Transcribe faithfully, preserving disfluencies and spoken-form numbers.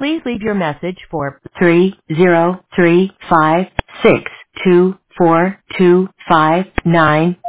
Please leave your message for three zero three five six two four two five nine.